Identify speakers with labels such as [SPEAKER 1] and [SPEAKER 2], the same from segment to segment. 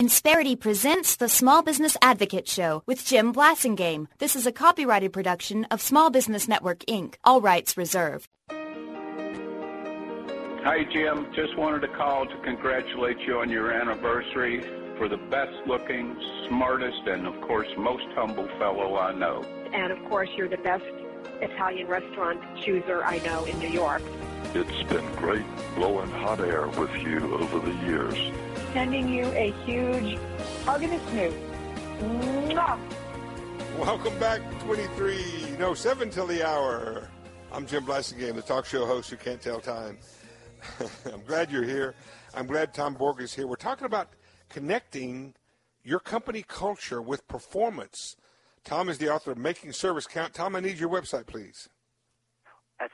[SPEAKER 1] Insperity presents the Small Business Advocate Show with Jim Blasingame. This is a copyrighted production of Small Business Network, Inc., all rights reserved.
[SPEAKER 2] Hi, Jim. Just wanted to call to congratulate you on your anniversary. For the best-looking, smartest, and, of course, most humble fellow I know.
[SPEAKER 3] And, of course, you're the best Italian restaurant chooser I know in New York.
[SPEAKER 4] It's been great blowing hot air with you over the years.
[SPEAKER 3] Sending you a huge hug and a smooch. Mwah!
[SPEAKER 5] Welcome back, 7 till the hour. I'm Jim Blasingame, the talk show host who can't tell time. I'm glad you're here. I'm glad Tom Borg is here. We're talking about connecting your company culture with performance. Tom is the author of Making Service Count. Tom, I need your website, please.
[SPEAKER 6] That's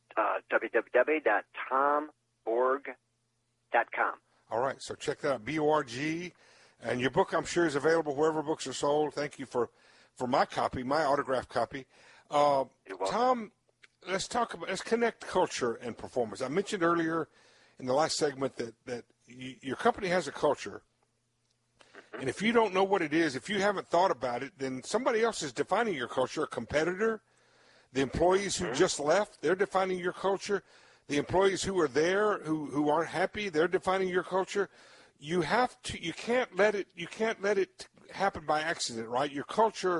[SPEAKER 6] www.tomborg.com.
[SPEAKER 5] All right, so check that out, B-O-R-G. And your book, I'm sure, is available wherever books are sold. Thank you for my copy, my autographed copy. Tom, let's connect culture and performance. I mentioned earlier in the last segment that your company has a culture. And if you don't know what it is, if you haven't thought about it, then somebody else is defining your culture, a competitor. The employees who just left, they're defining your culture. The employees who are there, who aren't happy, they're defining your culture. You can't let it happen by accident, right? Your culture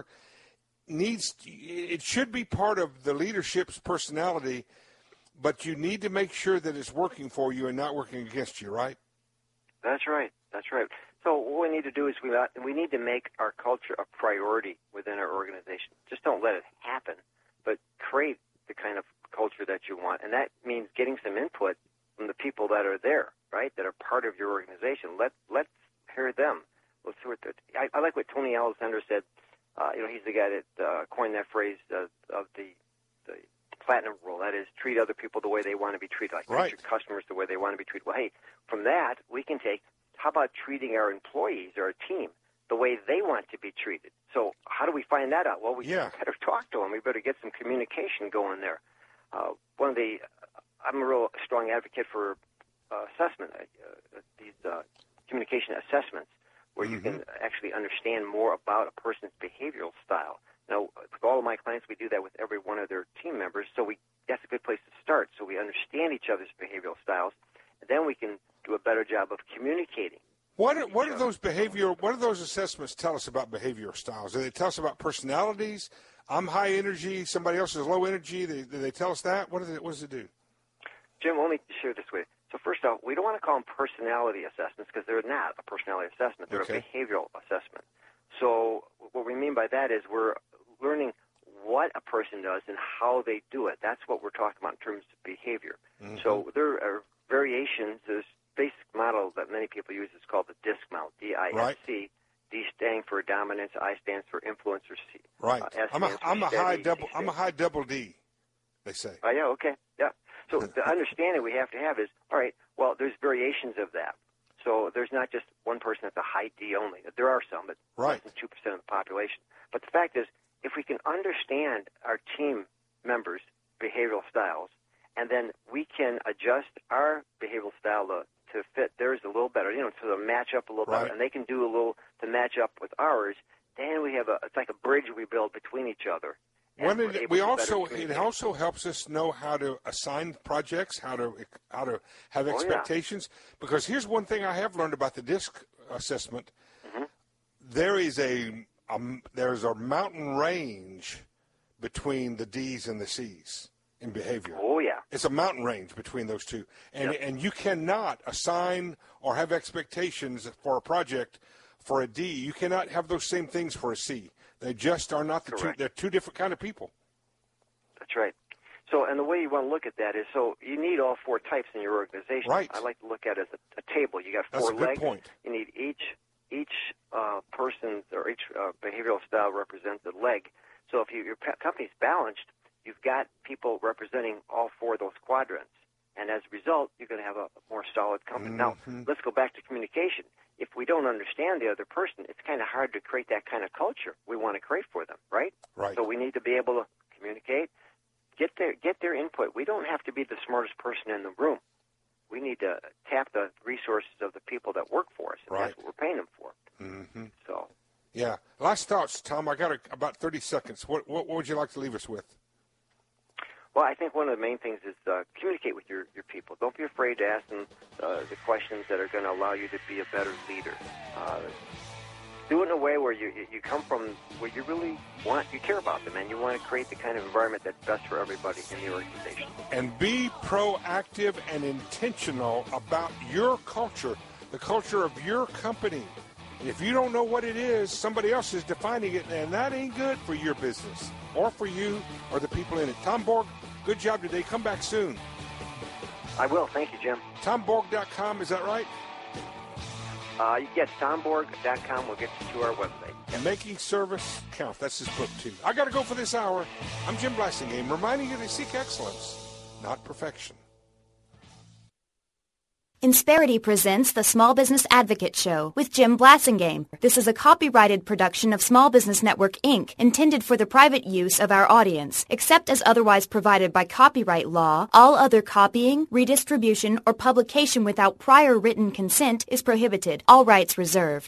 [SPEAKER 5] it should be part of the leadership's personality, but you need to make sure that it's working for you and not working against you, right?
[SPEAKER 6] That's right. So what we need to do is we need to make our culture a priority within our organization. Just don't let it happen, but create the kind of culture that you want. And that means getting some input from the people that are there, right, that are part of your organization. Let's hear them. Let's see I like what Tony Alexander said. He's the guy that coined that phrase of the platinum rule. That is, treat other people the way they want to be treated. Like treat your customers the way they want to be treated. Well, hey, from that, we can take, how about treating our employees or our team the way they want to be treated? So how do we find that out? Well, we better talk to them. We better get some communication going there. I'm a real strong advocate for assessment, these communication assessments, where you can actually understand more about a person's behavioral style. Now, with all of my clients, we do that with every one of their team members, so that's a good place to start. So we understand each other's behavioral styles, and then we can do a better job of communicating.
[SPEAKER 5] What do those assessments tell us about behavioral styles? Do they tell us about personalities? I'm high energy, somebody else is low energy. Do they tell us that? What does it do?
[SPEAKER 6] Jim, let me share this with you. So first off, we don't want to call them personality assessments because they're not a personality assessment. They're a behavioral assessment. So what we mean by that is we're learning what a person does and how they do it. That's what we're talking about in terms of behavior. So there are variations. There's basic model that many people use is called the DISC model, D-I-S-C.
[SPEAKER 5] Right.
[SPEAKER 6] D standing for dominance, I stands for influence, or C.
[SPEAKER 5] Right.
[SPEAKER 6] S
[SPEAKER 5] I'm a high double D, they say.
[SPEAKER 6] Oh, yeah, okay. Yeah. So the understanding we have to have is, all right, well, there's variations of that. So there's not just one person that's a high D only. There are some, but less than 2% of the population. But the fact is, if we can understand our team members' behavioral styles, and then we can adjust our behavioral style to fit theirs a little better, so to match up a little better, and they can do a little to match up with ours, then we have it's like a bridge we build between each other.
[SPEAKER 5] It also helps us know how to assign projects, how to have expectations. Because here's one thing I have learned about the DISC assessment: there is there's a mountain range between the D's and the C's in behavior.
[SPEAKER 6] Oh yeah,
[SPEAKER 5] it's a mountain range between those two, and you cannot assign or have expectations for a project for a D. You cannot have those same things for a C. They just are not the two. They're two different kind of people.
[SPEAKER 6] That's right. So, and the way you want to look at that is, so you need all four types in your organization.
[SPEAKER 5] Right.
[SPEAKER 6] I like to look at it as a table. You got four legs.
[SPEAKER 5] That's a good point.
[SPEAKER 6] You need each person or each behavioral style represents a leg. So if your company's balanced, you've got people representing all four of those quadrants. And as a result, you're going to have a more solid company. Now, let's go back to communication. If we don't understand the other person, it's kind of hard to create that kind of culture we want to create for them, right?
[SPEAKER 5] Right.
[SPEAKER 6] So we need to be able to communicate, get their input. We don't have to be the smartest person in the room. We need to tap the resources of the people that work for us, and that's what we're paying them for.
[SPEAKER 5] Yeah. Last thoughts, Tom. I got about 30 seconds. What would you like to leave us with?
[SPEAKER 6] Well, I think one of the main things is communicate with your people. Don't be afraid to ask them the questions that are going to allow you to be a better leader. Do it in a way where you come from where you really you care about them, and you want to create the kind of environment that's best for everybody in the organization.
[SPEAKER 5] And be proactive and intentional about your culture, the culture of your company. And if you don't know what it is, somebody else is defining it, and that ain't good for your business or for you or the people in it. Tom Borg, good job today. Come back soon.
[SPEAKER 6] I will. Thank you, Jim.
[SPEAKER 5] TomBorg.com, is that right?
[SPEAKER 6] Yes, TomBorg.com will get you to our website.
[SPEAKER 5] And Making Service Count. That's his book, too. I got to go for this hour. I'm Jim Blasingame, reminding you to seek excellence, not perfection.
[SPEAKER 1] Insperity presents the Small Business Advocate Show with Jim Blasingame. This is a copyrighted production of Small Business Network, Inc., intended for the private use of our audience. Except as otherwise provided by copyright law, all other copying, redistribution, or publication without prior written consent is prohibited. All rights reserved.